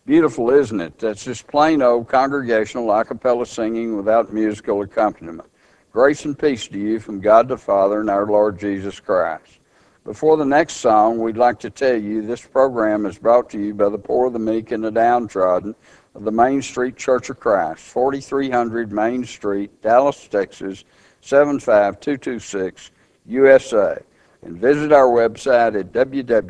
Beautiful, isn't it? That's just plain old congregational a cappella singing without musical accompaniment. Grace and peace to you from God the Father and our Lord Jesus Christ. Before the next song, we'd like to tell you this program is brought to you by the poor, the meek, and the downtrodden of the Main Street Church of Christ, 4300 Main Street, Dallas, Texas, 75226, USA. And visit our website at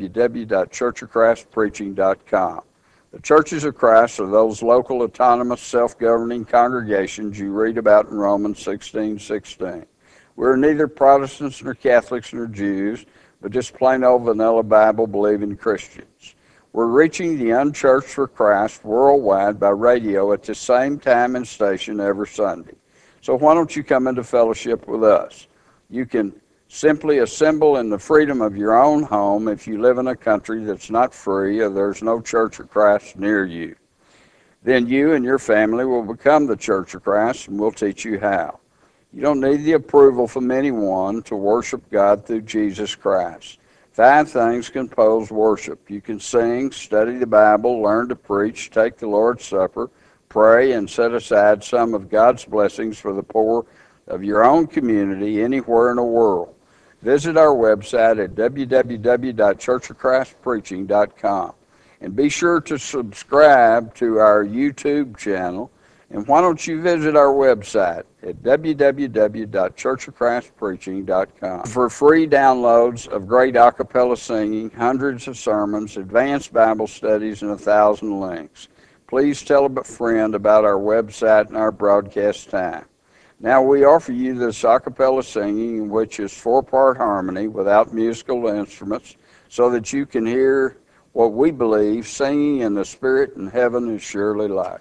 www.churchofchristpreaching.com. The churches of Christ are those local, autonomous, self-governing congregations you read about in Romans 16:16. We're neither Protestants nor Catholics nor Jews, but just plain old vanilla Bible-believing Christians. We're reaching the unchurched for Christ worldwide by radio at the same time and station every Sunday. So why don't you come into fellowship with us? You can simply assemble in the freedom of your own home if you live in a country that's not free or there's no Church of Christ near you. Then you and your family will become the Church of Christ, and we'll teach you how. You don't need the approval from anyone to worship God through Jesus Christ. 5 things compose worship. You can sing, study the Bible, learn to preach, take the Lord's Supper, pray, and set aside some of God's blessings for the poor of your own community anywhere in the world. Visit our website at www.churchofchristpreaching.com. And be sure to subscribe to our YouTube channel. And why don't you visit our website at www.churchofchristpreaching.com for free downloads of great a cappella singing, hundreds of sermons, advanced Bible studies, and 1,000 links. Please tell a friend about our website and our broadcast time. Now we offer you this a cappella singing, which is 4-part harmony without musical instruments, so that you can hear what we believe singing in the Spirit in heaven is surely like.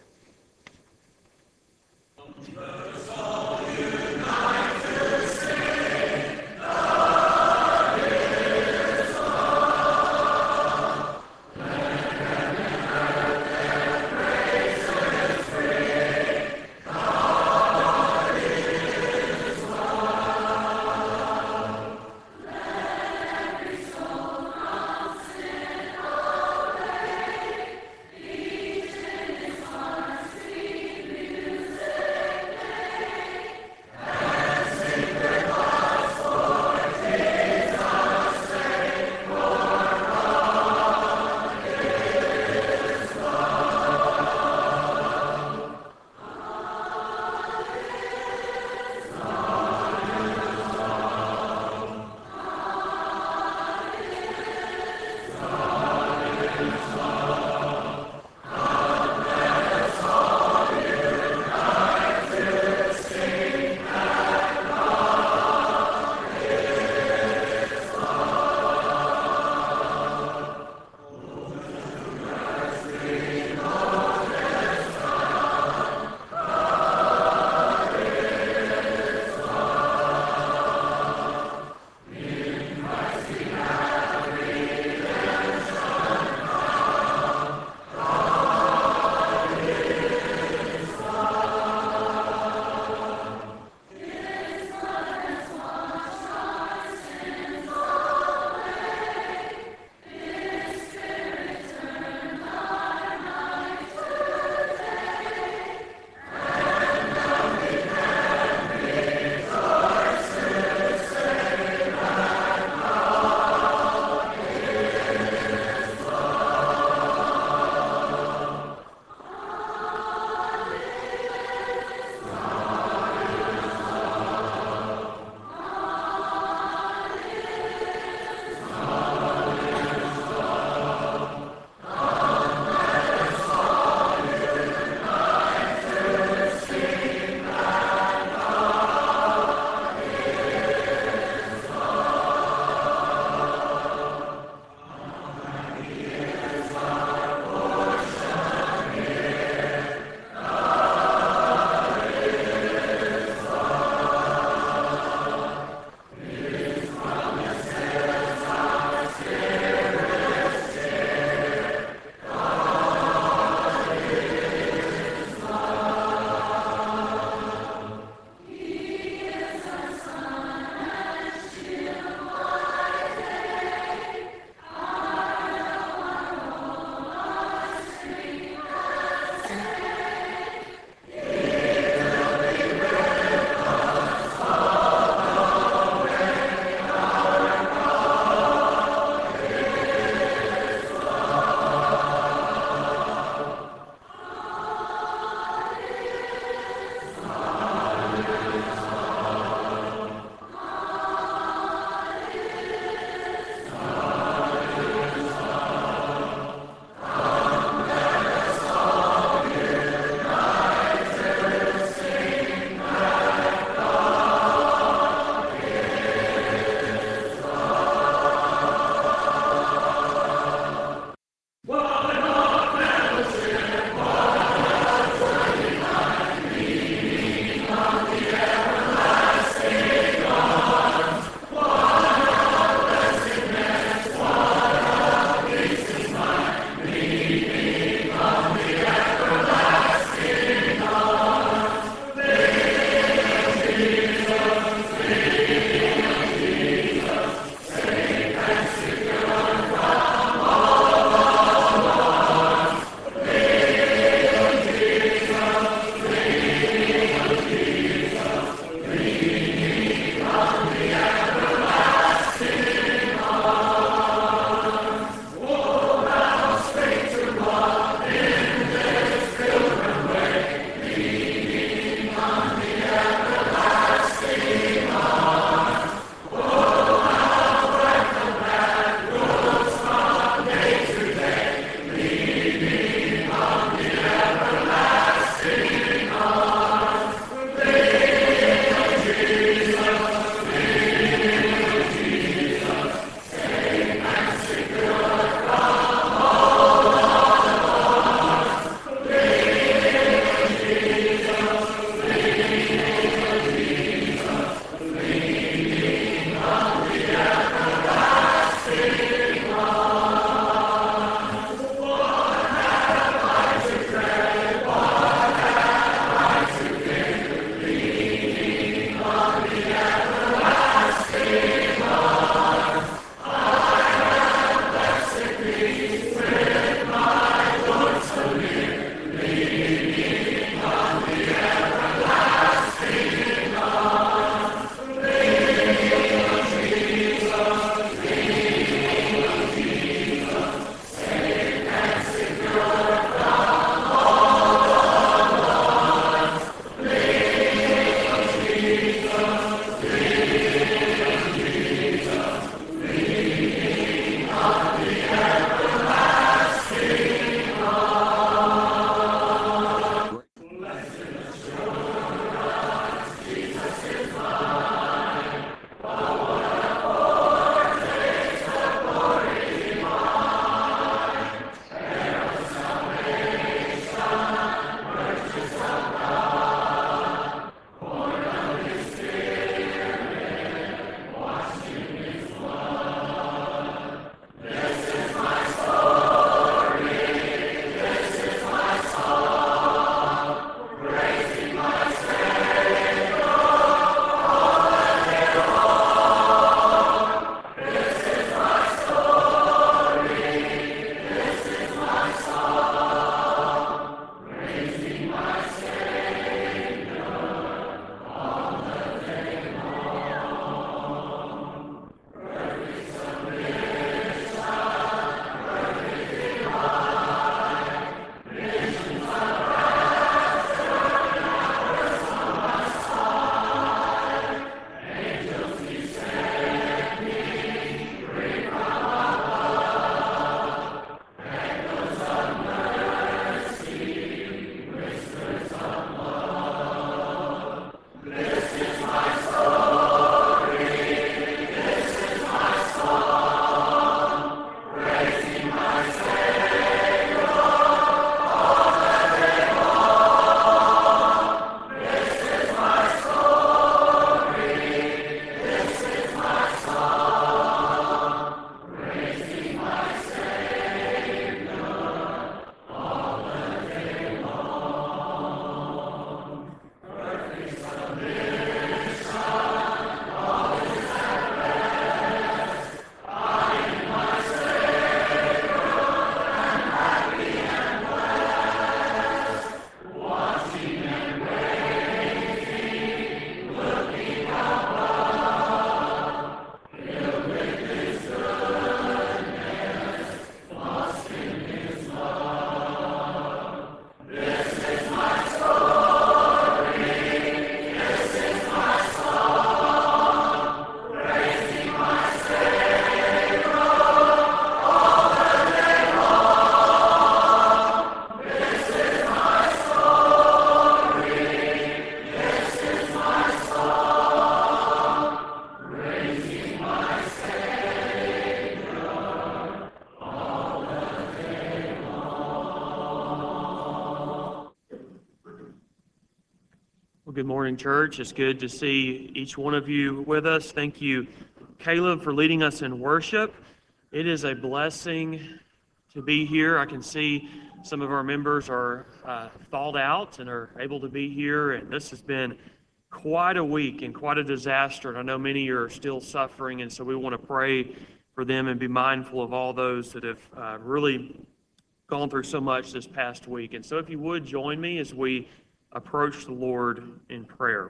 Good morning, church. It's good to see each one of you with us. Thank you, Caleb, for leading us in worship. It is a blessing to be here. I can see some of our members are thawed out and are able to be here, and this has been quite a week and quite a disaster, and I know many are still suffering, and so we want to pray for them and be mindful of all those that have really gone through so much this past week. And so if you would join me as we approach the Lord in prayer.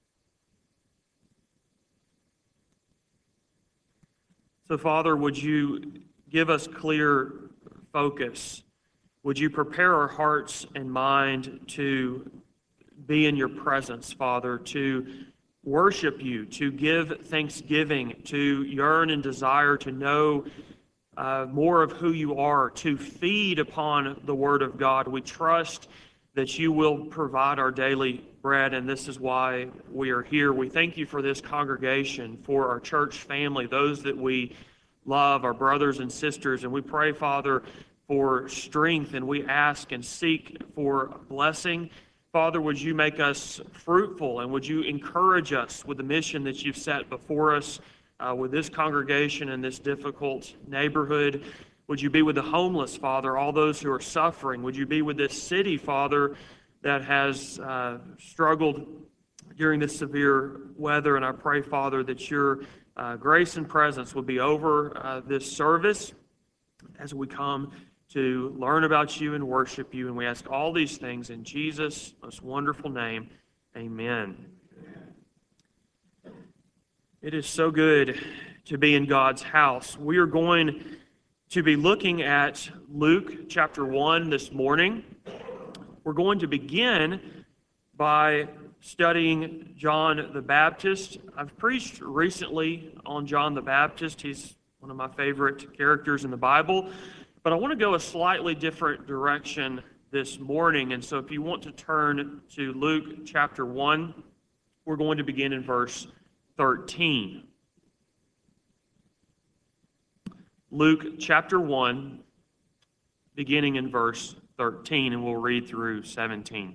So, Father, would you give us clear focus? Would you prepare our hearts and mind to be in your presence, Father, to worship you, to give thanksgiving, to yearn and desire to know more of who you are, to feed upon the Word of God. We trust that you will provide our daily bread, and this is why we are here. We thank you for this congregation, for our church family, those that we love, our brothers and sisters, and we pray, Father, for strength, and we ask and seek for blessing. Father, would you make us fruitful, and would you encourage us with the mission that you've set before us with this congregation in this difficult neighborhood? Would you be with the homeless, Father, all those who are suffering? Would you be with this city, Father, that has struggled during this severe weather? And I pray, Father, that your grace and presence would be over this service as we come to learn about you and worship you. And we ask all these things in Jesus' most wonderful name. Amen. It is so good to be in God's house. We are going to be looking at Luke chapter 1 this morning. We're going to begin by studying John the Baptist. I've preached recently on John the Baptist. He's one of my favorite characters in the Bible. But I want to go a slightly different direction this morning. And so if you want to turn to Luke chapter 1, we're going to begin in verse 13. Luke chapter 1, beginning in verse 13, and we'll read through 17.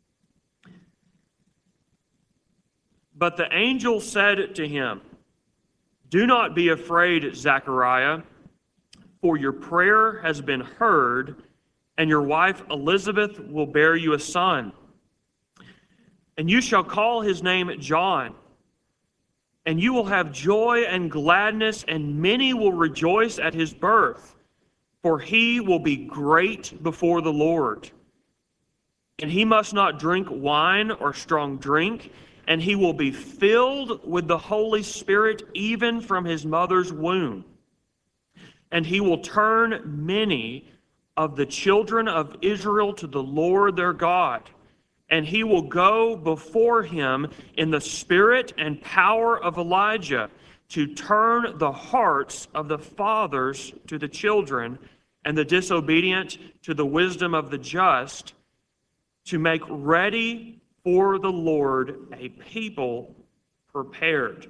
But the angel said to him, "Do not be afraid, Zechariah, for your prayer has been heard, and your wife Elizabeth will bear you a son. And you shall call his name John. And you will have joy and gladness, and many will rejoice at his birth, for he will be great before the Lord. And he must not drink wine or strong drink, and he will be filled with the Holy Spirit even from his mother's womb. And he will turn many of the children of Israel to the Lord their God. And he will go before him in the spirit and power of Elijah to turn the hearts of the fathers to the children and the disobedient to the wisdom of the just, to make ready for the Lord a people prepared."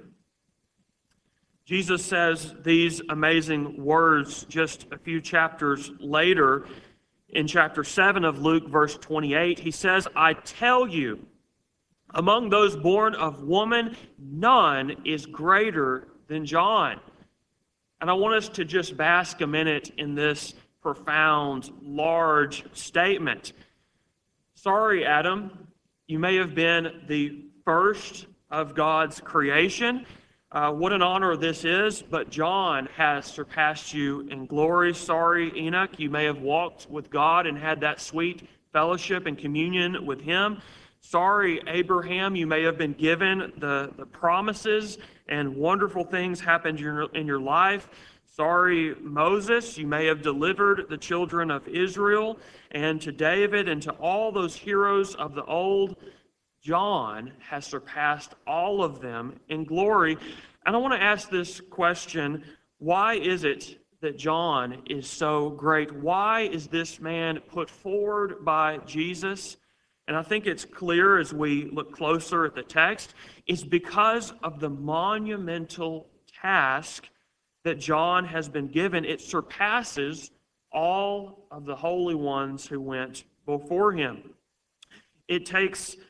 Jesus says these amazing words just a few chapters later. In chapter 7 of Luke, verse 28, he says, "I tell you, among those born of woman, none is greater than John." And I want us to just bask a minute in this profound, large statement. Sorry, Adam, you may have been the first of God's creation. What an honor this is, but John has surpassed you in glory. Sorry, Enoch, you may have walked with God and had that sweet fellowship and communion with him. Sorry, Abraham, you may have been given the promises and wonderful things happened in your life. Sorry, Moses, you may have delivered the children of Israel, and to David and to all those heroes of the old. John has surpassed all of them in glory. And I want to ask this question: why is it that John is so great? Why is this man put forward by Jesus? And I think it's clear as we look closer at the text, it's because of the monumental task that John has been given. It surpasses all of the holy ones who went before him. It takes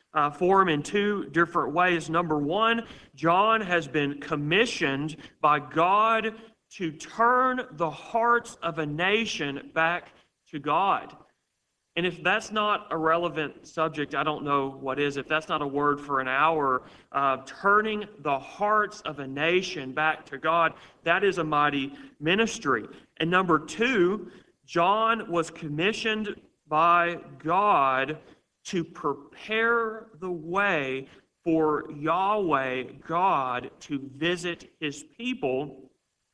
for him in two different ways. Number one, John has been commissioned by God to turn the hearts of a nation back to God. And if that's not a relevant subject, I don't know what is. If that's not a word for an hour, turning the hearts of a nation back to God, that is a mighty ministry. And number two, John was commissioned by God to prepare the way for Yahweh, God, to visit his people.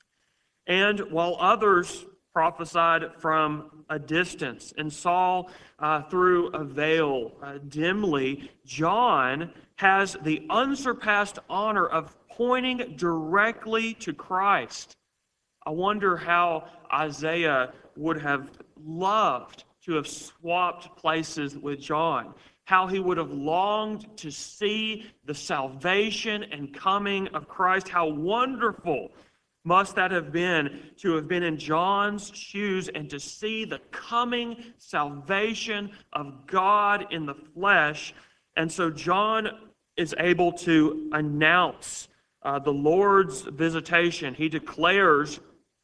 And while others prophesied from a distance and saw through a veil dimly, John has the unsurpassed honor of pointing directly to Christ. I wonder how Isaiah would have loved to have swapped places with John, how he would have longed to see the salvation and coming of Christ. How wonderful must that have been to have been in John's shoes and to see the coming salvation of God in the flesh. And so John is able to announce the Lord's visitation. He declares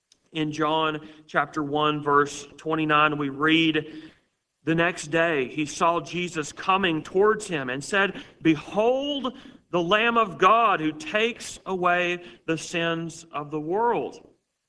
in John chapter 1, verse 29, we read, "The next day he saw Jesus coming towards him and said, 'Behold, the Lamb of God who takes away the sins of the world.'"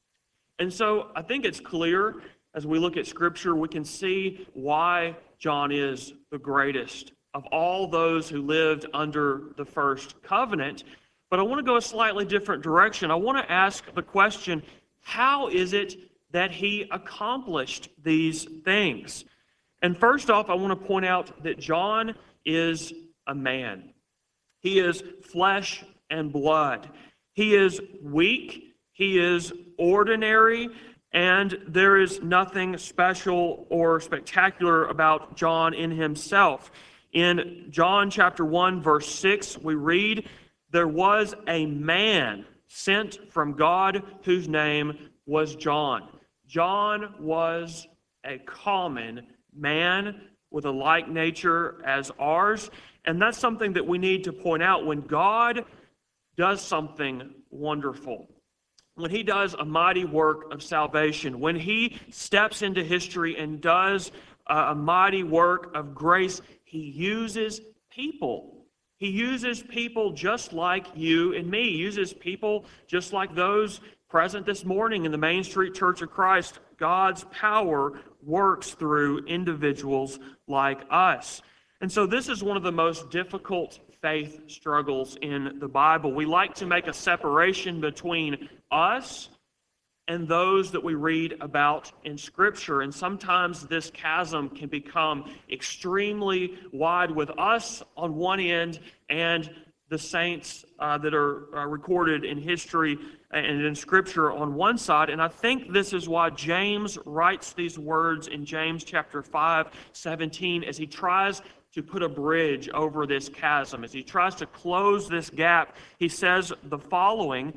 And so I think it's clear as we look at Scripture, we can see why John is the greatest of all those who lived under the first covenant. But I want to go a slightly different direction. I want to ask the question, how is it that he accomplished these things? And first off, I want to point out that John is a man. He is flesh and blood. He is weak. He is ordinary. And there is nothing special or spectacular about John in himself. In John chapter 1, verse 6, we read, "There was a man sent from God whose name was John." John was a common man with a like nature as ours. And that's something that we need to point out. When God does something wonderful, when he does a mighty work of salvation, when he steps into history and does a mighty work of grace, he uses people. He uses people just like you and me. He uses people just like those present this morning in the Main Street Church of Christ. God's power works through individuals like us. And so this is one of the most difficult faith struggles in the Bible. We like to make a separation between us and those that we read about in Scripture. And sometimes this chasm can become extremely wide with us on one end and the saints that are recorded in history and in Scripture on one side. And I think this is why James writes these words in James chapter 5:17 as he tries to put a bridge over this chasm. As he tries to close this gap, he says the following: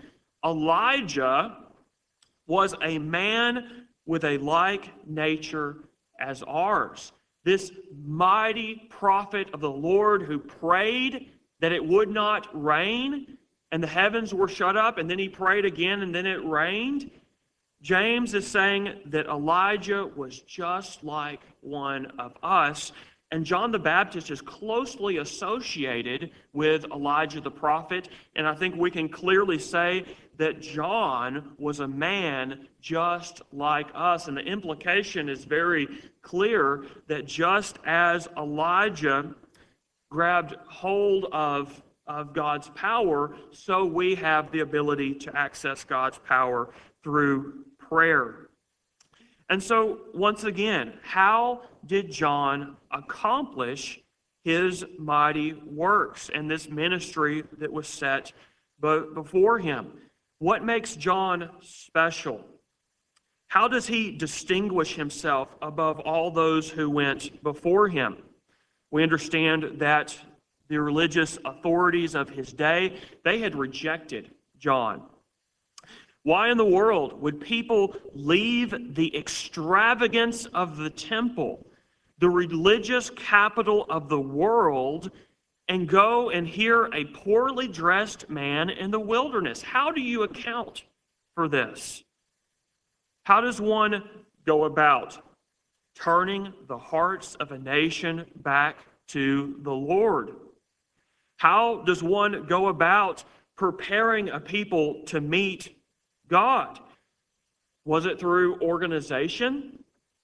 "Elijah was a man with a like nature as ours." This mighty prophet of the Lord who prayed that it would not rain, and the heavens were shut up, and then he prayed again, and then it rained. James is saying that Elijah was just like one of us, and John the Baptist is closely associated with Elijah the prophet, and I think we can clearly say that John was a man just like us. And the implication is very clear that just as Elijah grabbed hold of God's power, so we have the ability to access God's power through prayer. And so, once again, how did John accomplish his mighty works and this ministry that was set before him? What makes John special? How does he distinguish himself above all those who went before him? We understand that the religious authorities of his day, they had rejected John. Why in the world would people leave the extravagance of the temple, the religious capital of the world, and go and hear a poorly dressed man in the wilderness. How do you account for this? How does one go about turning the hearts of a nation back to the Lord? How does one go about preparing a people to meet God? Was it through organization?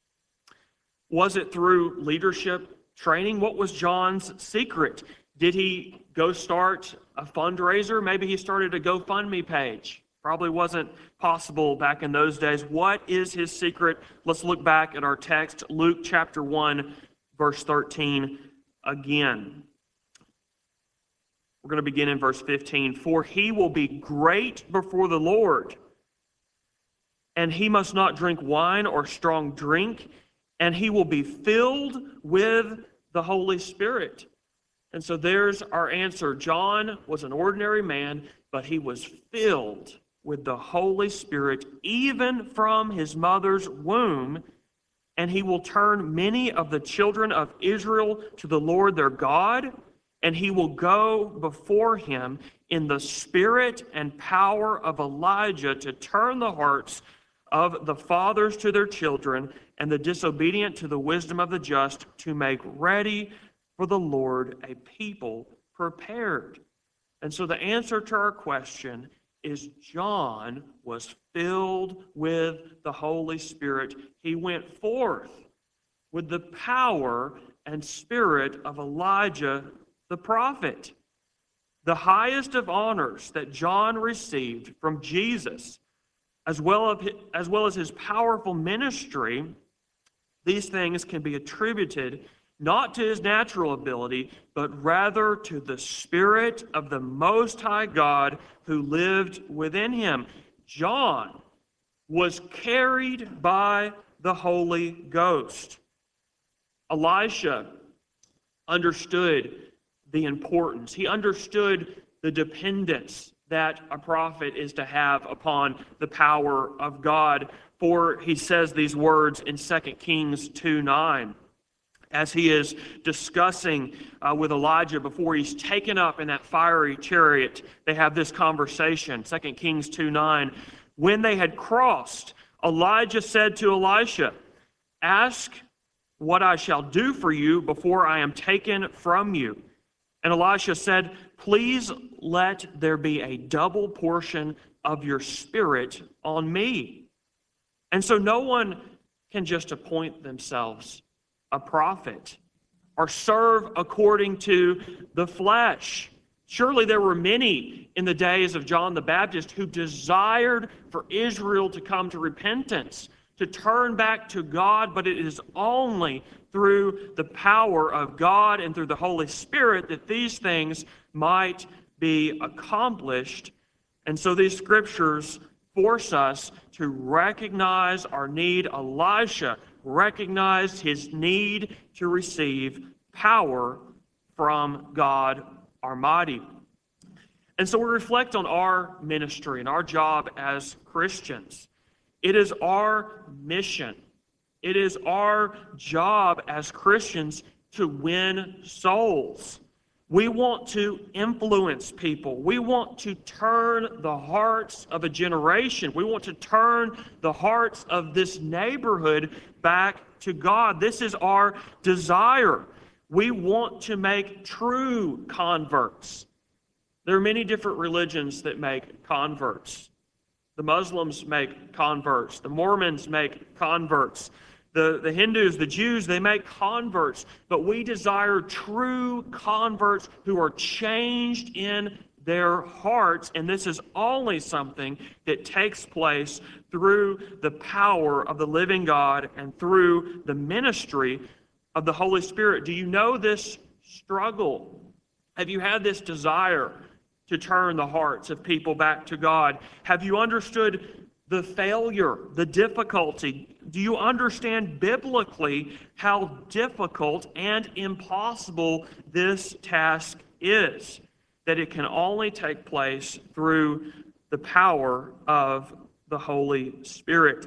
Was it through leadership training? What was John's secret? Did he go start a fundraiser? Maybe he started a GoFundMe page. Probably wasn't possible back in those days. What is his secret? Let's look back at our text, Luke chapter 1, verse 13 again. We're going to begin in verse 15. For he will be great before the Lord, and he must not drink wine or strong drink, and he will be filled with the Holy Spirit. And so there's our answer. John was an ordinary man, but he was filled with the Holy Spirit even from his mother's womb, and he will turn many of the children of Israel to the Lord their God, and he will go before him in the spirit and power of Elijah to turn the hearts of the fathers to their children and the disobedient to the wisdom of the just, to make ready for the Lord a people prepared. And so the answer to our question is John was filled with the Holy Spirit. He went forth with the power and spirit of Elijah the prophet. The highest of honors that John received from Jesus, as well as his powerful ministry, these things can be attributed not to his natural ability, but rather to the Spirit of the Most High God who lived within him. John was carried by the Holy Ghost. Elisha understood the importance. He understood the dependence that a prophet is to have upon the power of God. For he says these words in 2 Kings 2:9. As he is discussing with Elijah before he's taken up in that fiery chariot, they have this conversation. 2 Kings 2:9. When they had crossed, Elijah said to Elisha, "Ask what I shall do for you before I am taken from you." And Elisha said, "Please let there be a double portion of your spirit on me." And so no one can just appoint themselves a prophet or serve according to the flesh. Surely there were many in the days of John the Baptist who desired for Israel to come to repentance, to turn back to God, but it is only through the power of God and through the Holy Spirit that these things might be accomplished. And so these scriptures force us to recognize our need. Elisha recognized his need to receive power from God Almighty. And so we reflect on our ministry and our job as Christians. It is our mission. It is our job as Christians to win souls. We want to influence people. We want to turn the hearts of a generation. We want to turn the hearts of this neighborhood back to God. This is our desire. We want to make true converts. There are many different religions that make converts. The Muslims make converts. The Mormons make converts. The Hindus, the Jews, they make converts. But we desire true converts who are changed in their hearts. And this is only something that takes place through the power of the living God and through the ministry of the Holy Spirit. Do you know this struggle? Have you had this desire to turn the hearts of people back to God? Have you understood the failure, the difficulty? Do you understand biblically how difficult and impossible this task is? That it can only take place through the power of the Holy Spirit.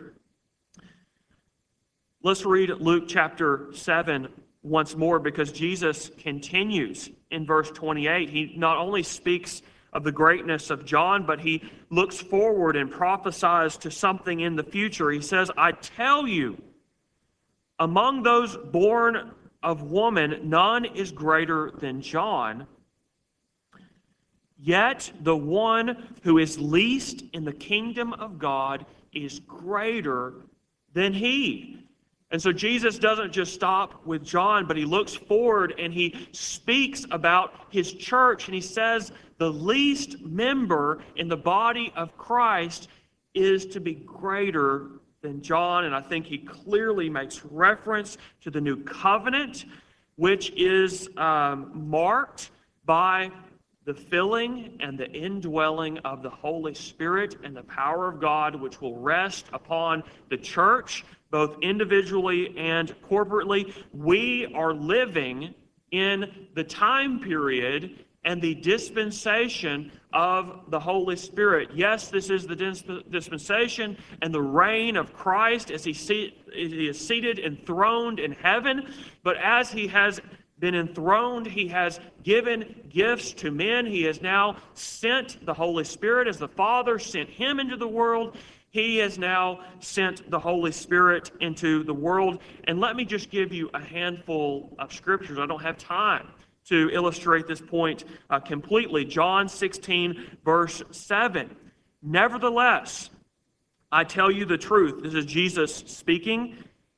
Let's read Luke chapter 7 once more, because Jesus continues in verse 28. He not only speaks of the greatness of John, but he looks forward and prophesies to something in the future. He says, I tell you, among those born of woman, none is greater than John. Yet the one who is least in the kingdom of God is greater than he. And so Jesus doesn't just stop with John, but he looks forward and he speaks about his church. And he says the least member in the body of Christ is to be greater than John. And I think he clearly makes reference to the new covenant, which is marked by the filling and the indwelling of the Holy Spirit and the power of God, which will rest upon the church, both individually and corporately. We are living in the time period and the dispensation of the Holy Spirit. Yes, this is the dispensation and the reign of Christ as he is seated enthroned in heaven. But as he has been enthroned, he has given gifts to men. He has now sent the Holy Spirit as the Father sent him into the world. He has now sent the Holy Spirit into the world. And let me just give you a handful of scriptures. I don't have time to illustrate this point completely. John 16, verse 7. Nevertheless, I tell you the truth. This is Jesus speaking.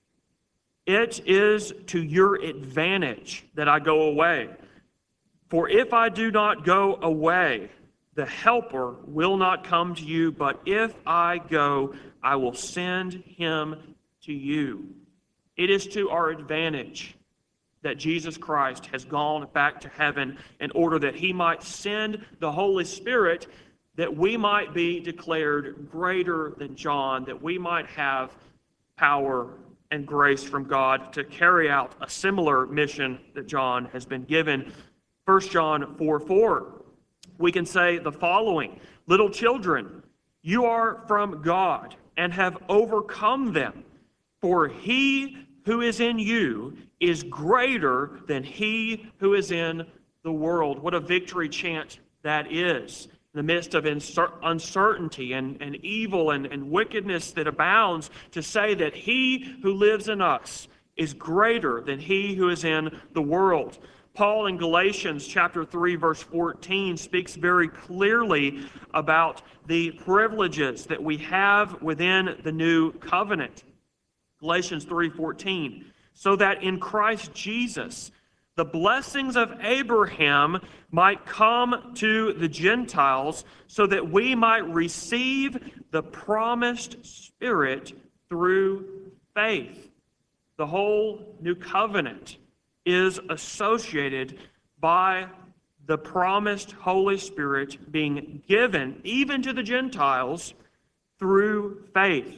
It is to your advantage that I go away. For if I do not go away, the Helper will not come to you, but if I go, I will send him to you. It is to our advantage that Jesus Christ has gone back to heaven in order that he might send the Holy Spirit, that we might be declared greater than John, that we might have power and grace from God to carry out a similar mission that John has been given. 1 John 4:4. We can say the following: little children, you are from God and have overcome them, for he who is in you is greater than he who is in the world. What a victory chant that is. In the midst of uncertainty and evil and wickedness that abounds, to say that he who lives in us is greater than he who is in the world. Paul in Galatians chapter 3, verse 14 speaks very clearly about the privileges that we have within the new covenant. Galatians 3:14, so that in Christ Jesus the blessings of Abraham might come to the Gentiles, so that we might receive the promised Spirit through faith. The whole new covenant is associated by the promised Holy Spirit being given even to the Gentiles through faith.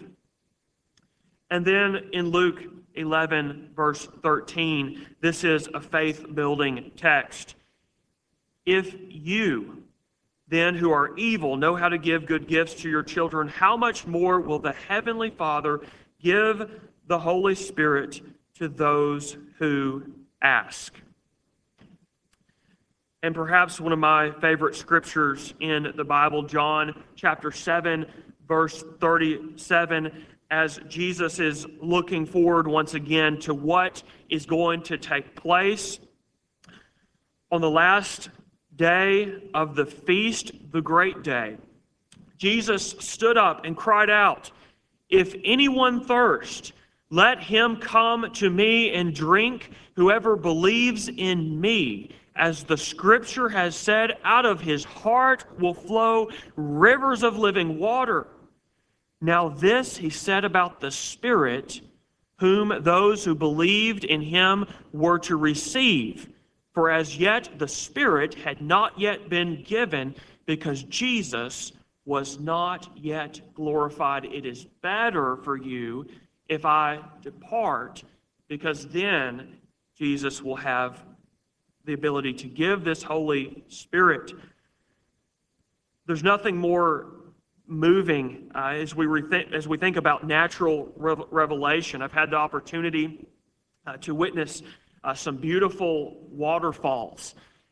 And then in Luke 11, verse 13, this is a faith-building text. If you, then, who are evil, know how to give good gifts to your children, how much more will the Heavenly Father give the Holy Spirit to those who ask? And perhaps one of my favorite scriptures in the Bible, John chapter 7, verse 37, as Jesus is looking forward once again to what is going to take place on the last day of the feast, the great day. Jesus stood up and cried out, "If anyone thirst, let him come to me and drink. Whoever believes in me, as the scripture has said, out of his heart will flow rivers of living water." Now this he said about the Spirit, whom those who believed in him were to receive. For as yet the Spirit had not yet been given, because Jesus was not yet glorified. It is better for you if I depart, because then Jesus will have the ability to give this Holy Spirit. There's nothing more moving as we think about natural revelation. I've had the opportunity to witness some beautiful waterfalls.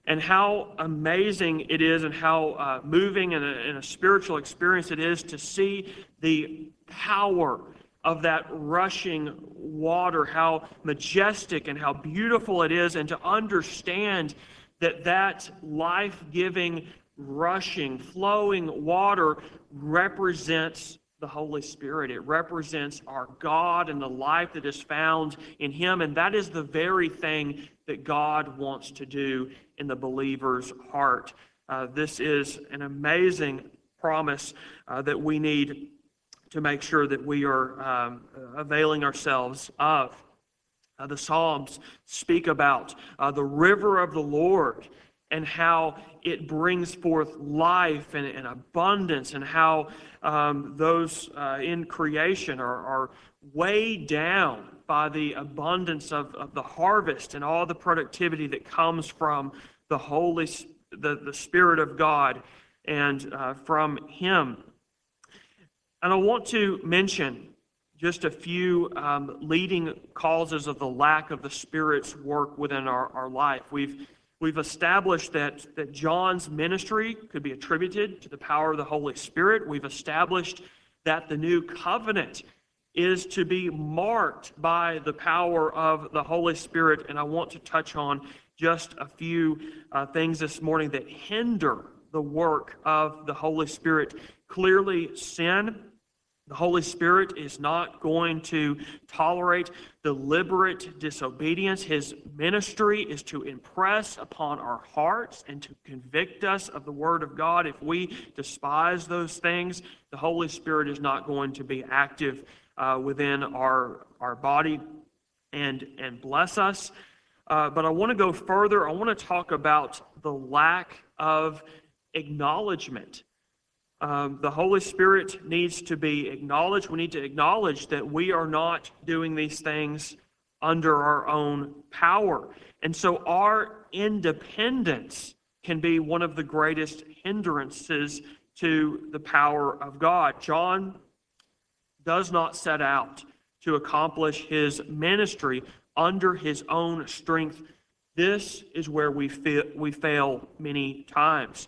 and how amazing it is and how moving and a spiritual experience it is to see the power of that rushing water, how majestic and how beautiful it is, and to understand that that life-giving, rushing, flowing water represents the Holy Spirit. It represents our God and the life that is found in Him, and that is the very thing that God wants to do in the believer's heart. This is an amazing promise that we need to make sure that we are availing ourselves of. The Psalms speak about the river of the Lord and how it brings forth life and abundance, and how those in creation are weighed down by the abundance of the harvest and all the productivity that comes from the Spirit of God and from Him. And I want to mention just a few leading causes of the lack of the Spirit's work within our life. We've established that John's ministry could be attributed to the power of the Holy Spirit. We've established that the new covenant is to be marked by the power of the Holy Spirit. And I want to touch on just a few things this morning that hinder the work of the Holy Spirit. Clearly, sin. The Holy Spirit is not going to tolerate deliberate disobedience. His ministry is to impress upon our hearts and to convict us of the Word of God. If we despise those things, the Holy Spirit is not going to be active within our body and bless us. But I want to go further. I want to talk about the lack of acknowledgement. The Holy Spirit needs to be acknowledged. We need to acknowledge that we are not doing these things under our own power. And so our independence can be one of the greatest hindrances to the power of God. John does not set out to accomplish his ministry under his own strength. This is where we fail many times.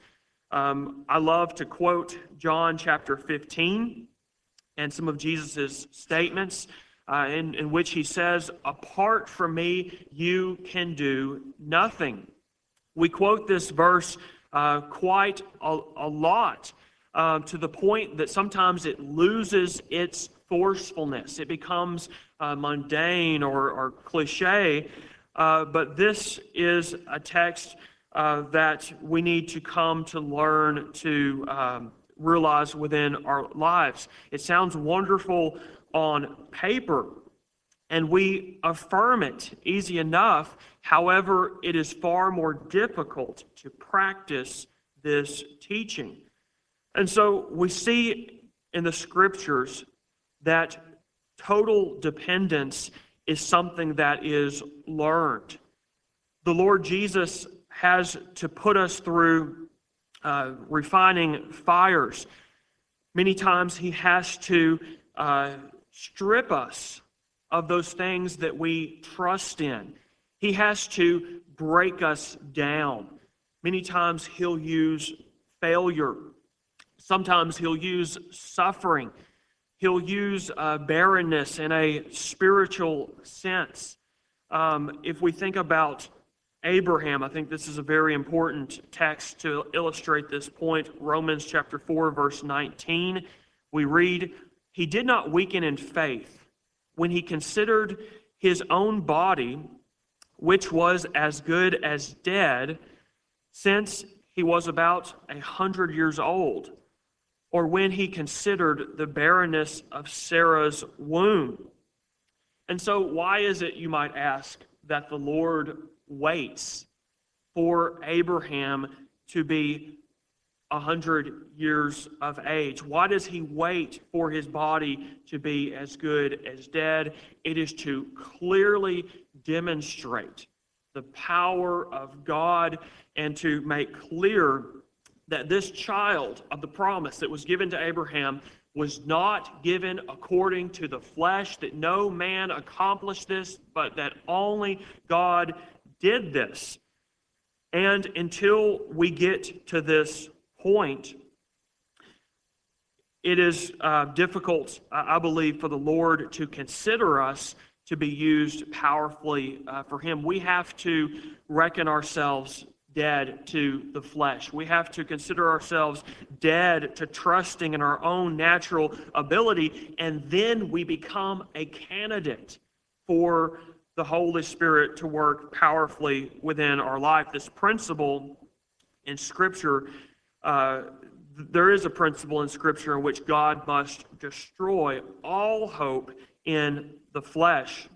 I love to quote John chapter 15 and some of Jesus' statements in which he says, "Apart from me, you can do nothing." We quote this verse quite a lot to the point that sometimes it loses its forcefulness. It becomes mundane or cliche, but this is a text that we need to come to learn to realize within our lives. It sounds wonderful on paper, and we affirm it easy enough. However, it is far more difficult to practice this teaching. And so we see in the Scriptures that total dependence is something that is learned. The Lord Jesus has to put us through refining fires. Many times He has to strip us of those things that we trust in. He has to break us down. Many times He'll use failure. Sometimes He'll use suffering. He'll use barrenness in a spiritual sense. If we think about Abraham, I think this is a very important text to illustrate this point. Romans chapter 4, verse 19, we read, "He did not weaken in faith when he considered his own body, which was as good as dead, since he was about 100 years old, or when he considered the barrenness of Sarah's womb." And so why is it, you might ask, that the Lord waits for Abraham to be 100 years of age? Why does He wait for his body to be as good as dead? It is to clearly demonstrate the power of God and to make clear that this child of the promise that was given to Abraham was not given according to the flesh, that no man accomplished this, but that only God did this. And until we get to this point, it is difficult, I believe, for the Lord to consider us to be used powerfully for Him. We have to reckon ourselves dead to the flesh. We have to consider ourselves dead to trusting in our own natural ability, and then we become a candidate for the Holy Spirit to work powerfully within our life. This principle in Scripture, there is a principle in Scripture in which God must destroy all hope in the flesh.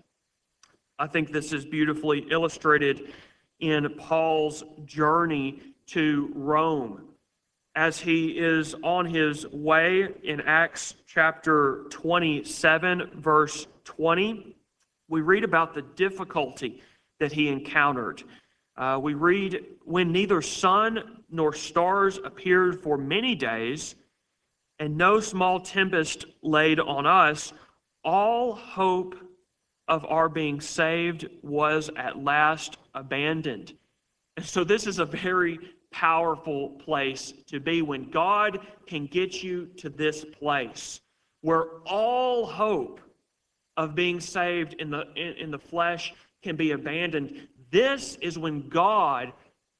I think this is beautifully illustrated in Paul's journey to Rome. As he is on his way in Acts chapter 27, verse 20, we read about the difficulty that he encountered. We read, when neither sun nor stars appeared for many days, and no small tempest laid on us, all hope of our being saved was at last abandoned. And so this is a very powerful place to be, when God can get you to this place where all hope of being saved in the flesh can be abandoned. This is when God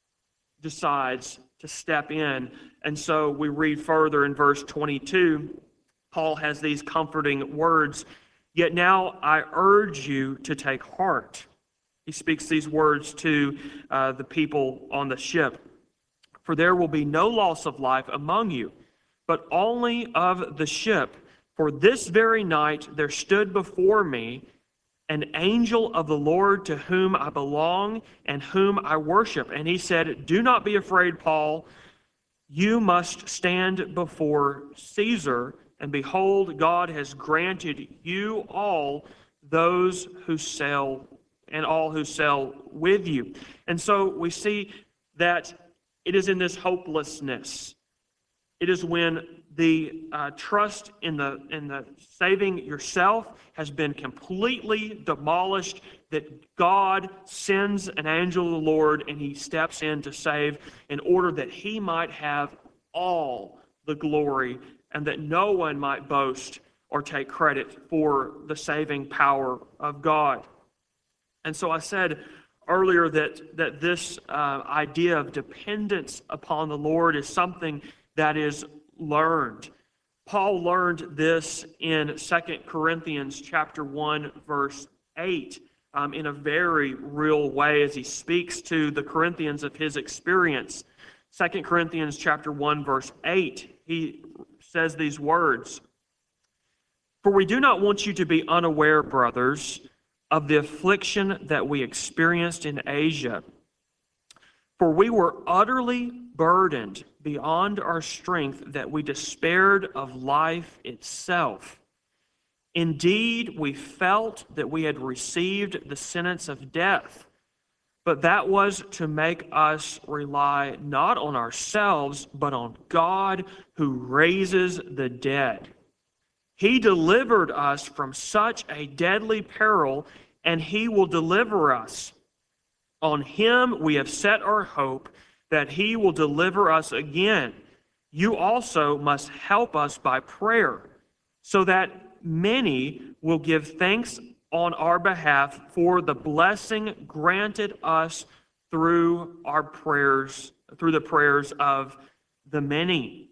decides to step in. And so we read further in verse 22, Paul has these comforting words, "Yet now I urge you to take heart." He speaks these words to the people on the ship. "For there will be no loss of life among you, but only of the ship. For this very night there stood before me an angel of the Lord to whom I belong and whom I worship. And he said, 'Do not be afraid, Paul. You must stand before Caesar. And behold, God has granted you all those who sail and all who sail with you.'" And so we see that it is in this hopelessness. It is when the trust in the saving yourself has been completely demolished that God sends an angel of the Lord and He steps in to save, in order that He might have all the glory and that no one might boast or take credit for the saving power of God. And so I said earlier that this idea of dependence upon the Lord is something that is learned. Paul learned this in 2 Corinthians chapter 1, verse 8, in a very real way as he speaks to the Corinthians of his experience. 2 Corinthians chapter 1, verse 8, he says these words, "For we do not want you to be unaware, brothers, of the affliction that we experienced in Asia. For we were utterly burdened beyond our strength, that we despaired of life itself. Indeed, we felt that we had received the sentence of death, but that was to make us rely not on ourselves, but on God who raises the dead. He delivered us from such a deadly peril, and He will deliver us. On Him we have set our hope that He will deliver us again. You also must help us by prayer, so that many will give thanks on our behalf for the blessing granted us through our prayers, through the prayers of the many."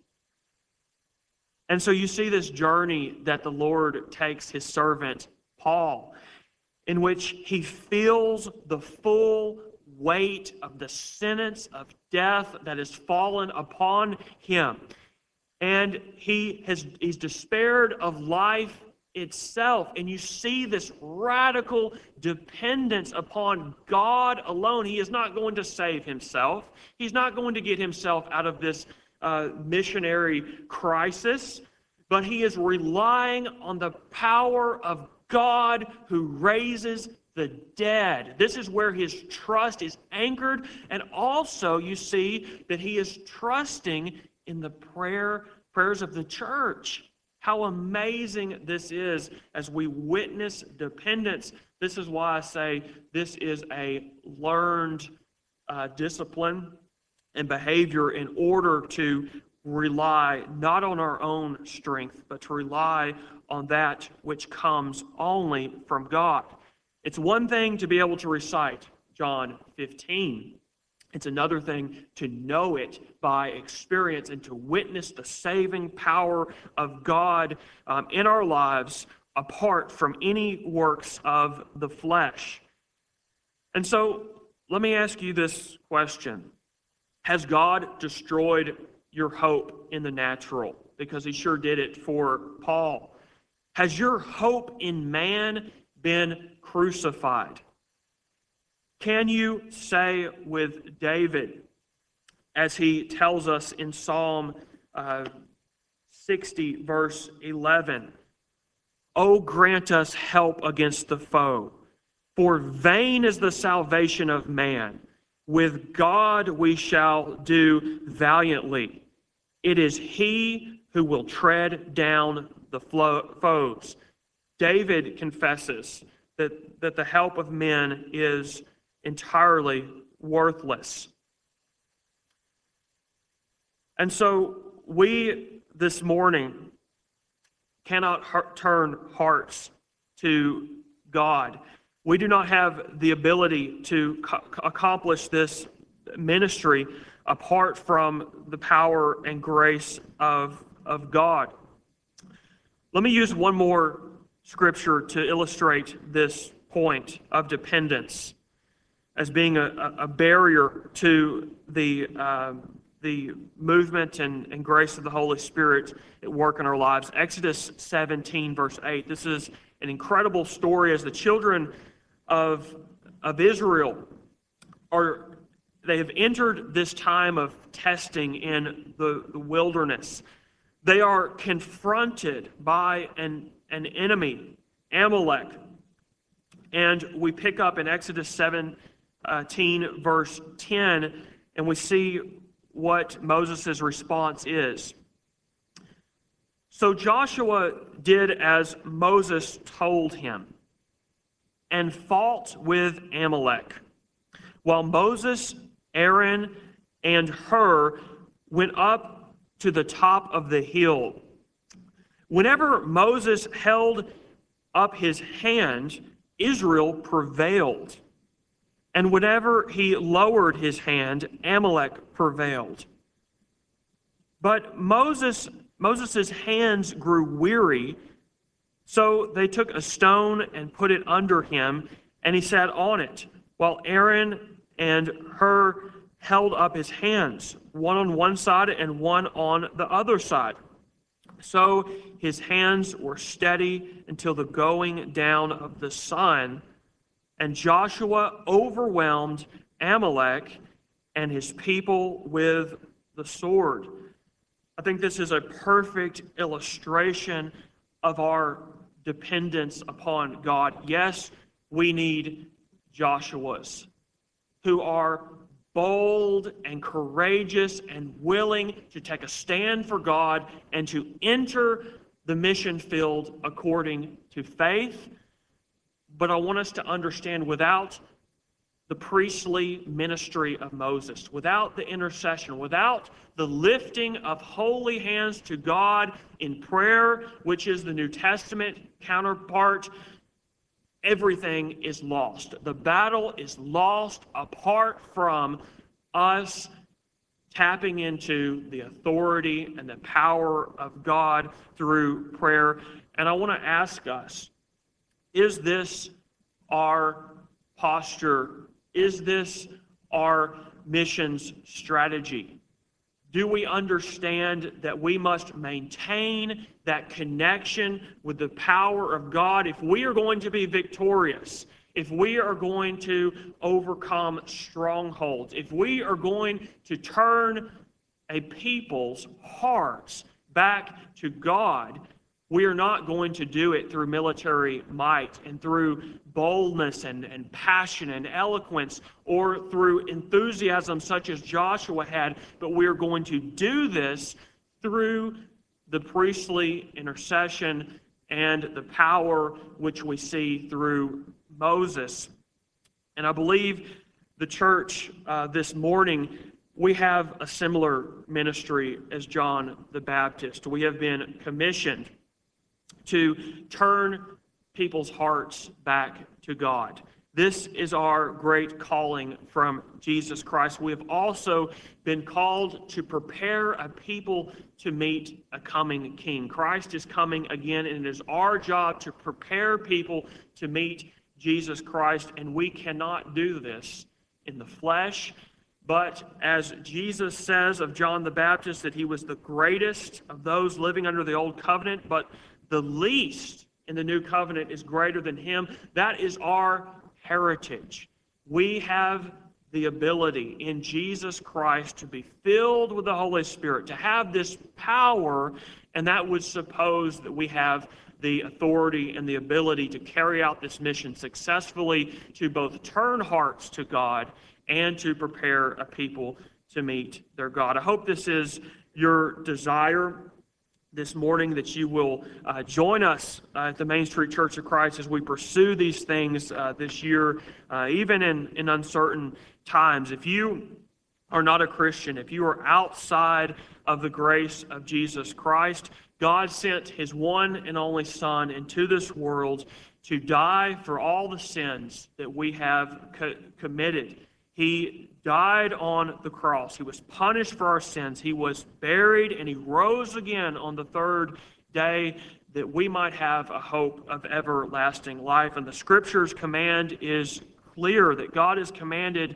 And so you see this journey that the Lord takes His servant Paul, in which he feels the full weight of the sentence of death that has fallen upon him. And he's despaired of life itself. And you see this radical dependence upon God alone. He is not going to save himself. He's not going to get himself out of this missionary crisis, but he is relying on the power of God who raises the dead. This is where his trust is anchored. And also you see that he is trusting in the prayers of the church. How amazing this is as we witness dependence. This is why I say this is a learned discipline and behavior in order to rely not on our own strength, but to rely on that which comes only from God. It's one thing to be able to recite John 15. It's another thing to know it by experience and to witness the saving power of God in our lives apart from any works of the flesh. And so, let me ask you this question. Has God destroyed your hope in the natural? Because he sure did it for Paul. Has your hope in man been crucified? Can you say with David, as he tells us in Psalm 60, verse 11, "O grant us help against the foe, for vain is the salvation of man. With God we shall do valiantly. It is he who will tread down the foes." David confesses that the help of men is entirely worthless. And so we this morning cannot turn hearts to God. We do not have the ability to accomplish this ministry apart from the power and grace of God. Let me use one more scripture to illustrate this point of dependence as being a barrier to the movement and grace of the Holy Spirit at work in our lives. Exodus 17, verse 8. This is an incredible story as the children of Israel they have entered this time of testing in the wilderness. They are confronted by an enemy, Amalek. And we pick up in Exodus 17, verse 10, and we see what Moses' response is. "So Joshua did as Moses told him and fought with Amalek, while Moses, Aaron, and Hur went up to the top of the hill. Whenever Moses held up his hand, Israel prevailed. And whenever he lowered his hand, Amalek prevailed. But Moses' hands grew weary, so they took a stone and put it under him, and he sat on it, while Aaron and Hur held up his hands, one on one side and one on the other side. So his hands were steady until the going down of the sun, and Joshua overwhelmed Amalek and his people with the sword." I think this is a perfect illustration of our dependence upon God. Yes, we need Joshuas who are bold and courageous and willing to take a stand for God and to enter the mission field according to faith. But I want us to understand, without the priestly ministry of Moses, without the intercession, without the lifting of holy hands to God in prayer, which is the New Testament counterpart, everything is lost. The battle is lost apart from us tapping into the authority and the power of God through prayer. And I want to ask us, is this our posture? Is this our missions strategy? Do we understand that we must maintain that connection with the power of God if we are going to be victorious, if we are going to overcome strongholds, if we are going to turn a people's hearts back to God? We are not going to do it through military might and through boldness and passion and eloquence or through enthusiasm such as Joshua had, but we are going to do this through the priestly intercession and the power which we see through Moses. And I believe the church this morning, we have a similar ministry as John the Baptist. We have been commissioned to turn people's hearts back to God. This is our great calling from Jesus Christ. We have also been called to prepare a people to meet a coming King. Christ is coming again, and it is our job to prepare people to meet Jesus Christ, and we cannot do this in the flesh. But as Jesus says of John the Baptist, that he was the greatest of those living under the old covenant, but the least in the new covenant is greater than him. That is our heritage. We have the ability in Jesus Christ to be filled with the Holy Spirit, to have this power, and that would suppose that we have the authority and the ability to carry out this mission successfully, to both turn hearts to God and to prepare a people to meet their God. I hope this is your desire this morning, that you will join us at the Main Street Church of Christ as we pursue these things this year, even in uncertain times. If you are not a Christian, if you are outside of the grace of Jesus Christ, God sent his one and only Son into this world to die for all the sins that we have committed. He died on the cross. He was punished for our sins. He was buried, and he rose again on the third day that we might have a hope of everlasting life. And the Scripture's command is clear, that God has commanded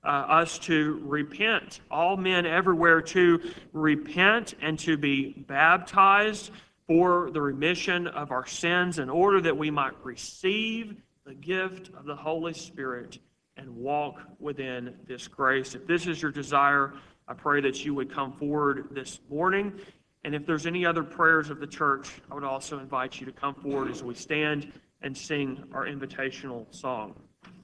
us to repent, all men everywhere to repent and to be baptized for the remission of our sins, in order that we might receive the gift of the Holy Spirit and walk within this grace. If this is your desire, I pray that you would come forward this morning. And if there's any other prayers of the church, I would also invite you to come forward as we stand and sing our invitational song.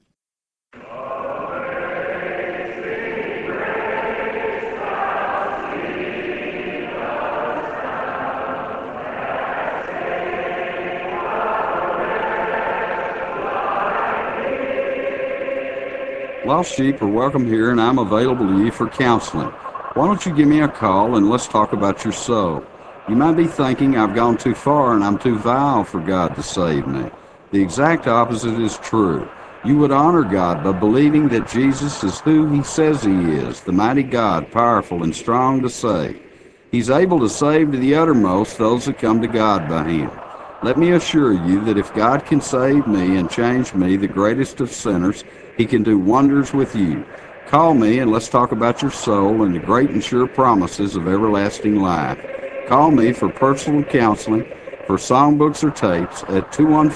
Lost sheep are welcome here, and I'm available to you for counseling. Why don't you give me a call and let's talk about your soul? You might be thinking I've gone too far and I'm too vile for God to save me. The exact opposite is true. You would honor God by believing that Jesus is who he says he is, the mighty God, powerful and strong to save. He's able to save to the uttermost those that come to God by him. Let me assure you that if God can save me and change me, the greatest of sinners, he can do wonders with you. Call me and let's talk about your soul and the great and sure promises of everlasting life. Call me for personal counseling, for songbooks or tapes at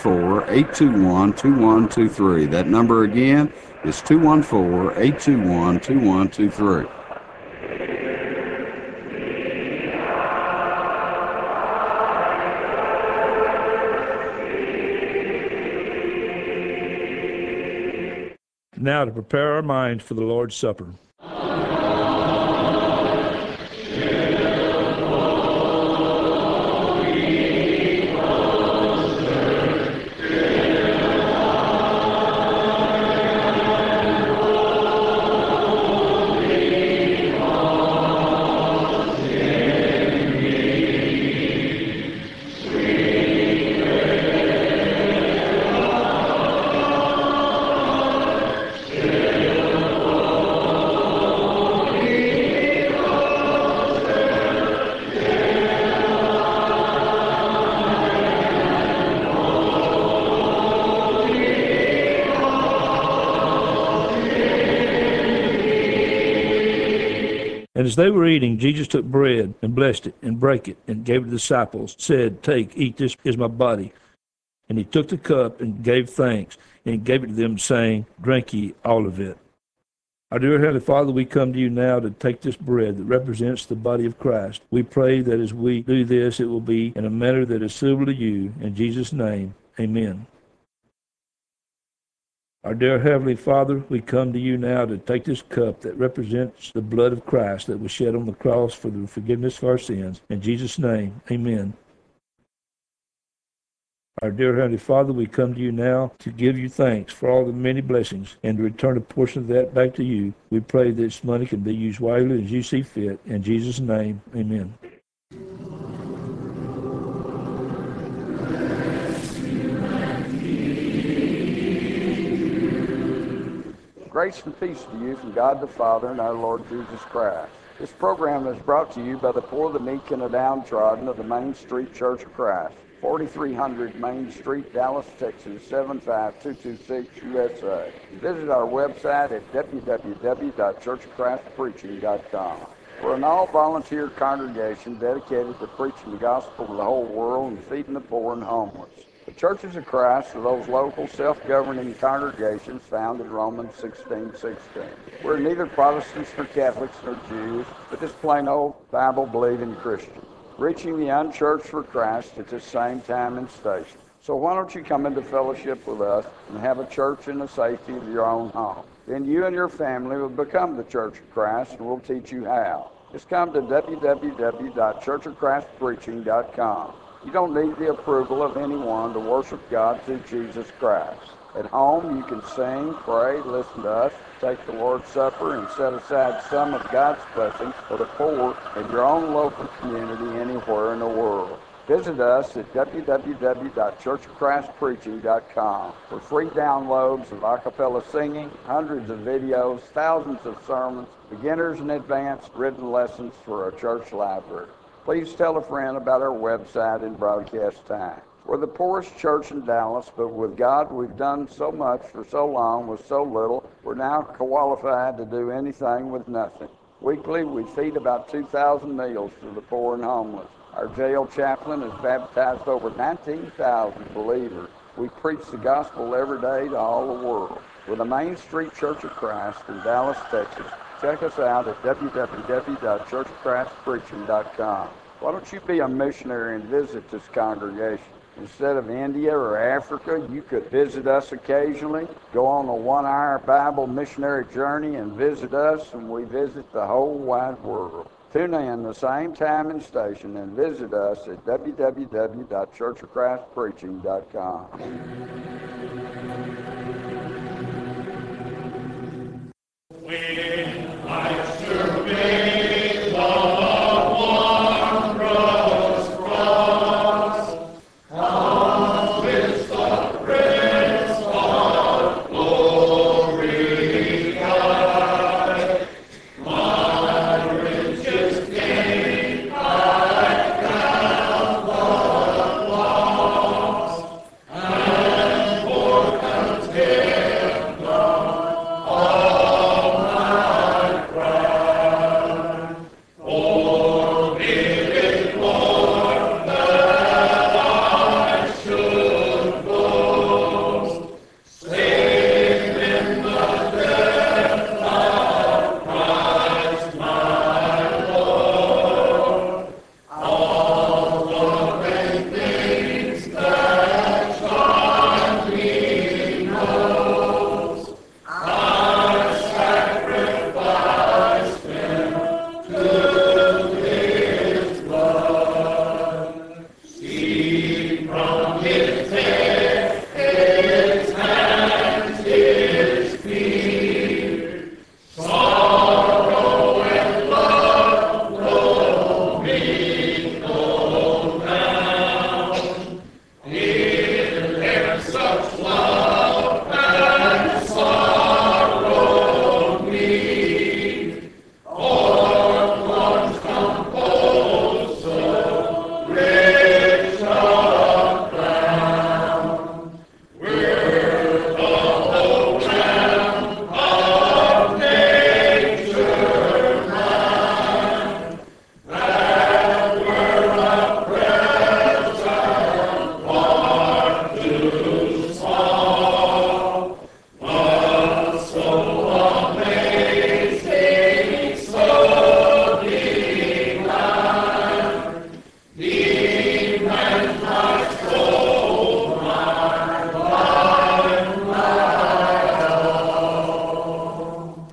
214-821-2123. That number again is 214-821-2123. Now to prepare our minds for the Lord's Supper. And as they were eating, Jesus took bread and blessed it and brake it and gave it to the disciples, said, "Take, eat, this is my body." And he took the cup and gave thanks, and he gave it to them, saying, "Drink ye all of it." Our dear Heavenly Father, we come to you now to take this bread that represents the body of Christ. We pray that as we do this, it will be in a manner that is suitable to you. In Jesus' name, amen. Our dear Heavenly Father, we come to you now to take this cup that represents the blood of Christ that was shed on the cross for the forgiveness of our sins. In Jesus' name, amen. Our dear Heavenly Father, we come to you now to give you thanks for all the many blessings and to return a portion of that back to you. We pray that this money can be used wisely as you see fit. In Jesus' name, amen. Grace and peace to you from God the Father and our Lord Jesus Christ. This program is brought to you by the poor, the meek, and the downtrodden of the Main Street Church of Christ, 4300 Main Street, Dallas, Texas, 75226 USA. Visit our website at www.churchofchristpreaching.com. We're an all-volunteer congregation dedicated to preaching the gospel to the whole world and feeding the poor and homeless. The Churches of Christ are those local self-governing congregations found in Romans 16:16. We're neither Protestants nor Catholics nor Jews, but just plain old Bible-believing Christians, reaching the unchurched for Christ at the same time and station. So why don't you come into fellowship with us and have a church in the safety of your own home? Then you and your family will become the Church of Christ, and we'll teach you how. Just come to www.churchofchristpreaching.com. You don't need the approval of anyone to worship God through Jesus Christ. At home, you can sing, pray, listen to us, take the Lord's Supper, and set aside some of God's blessings for the poor in your own local community anywhere in the world. Visit us at www.churchofchristpreaching.com for free downloads of a cappella singing, hundreds of videos, thousands of sermons, beginners and advanced written lessons for our church library. Please tell a friend about our website and broadcast time. We're the poorest church in Dallas, but with God, we've done so much for so long with so little, we're now qualified to do anything with nothing. Weekly, we feed about 2,000 meals to the poor and homeless. Our jail chaplain has baptized over 19,000 believers. We preach the gospel every day to all the world. We're the Main Street Church of Christ in Dallas, Texas. Check us out at www.churchofchristpreaching.com. Why don't you be a missionary and visit this congregation? Instead of India or Africa, you could visit us occasionally, go on a 1-hour Bible missionary journey and visit us, and we visit the whole wide world. Tune in the same time and station and visit us at www.churchofchristpreaching.com.